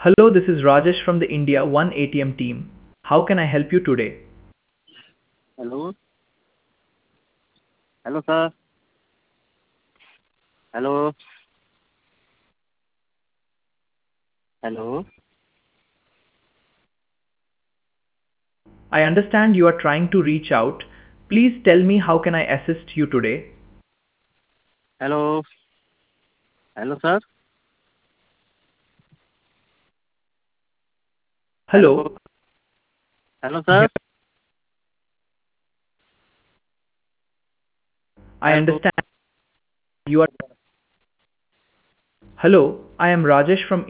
Hello, this is Rajesh from the India One ATM team. How can I help you today? Hello hello sir hello hello I understand you are trying to reach out. Please tell me how can I assist you today? Hello hello sir hello Hello. Hello I'm sir here. I hello understand you are. Hello, I am Rajesh from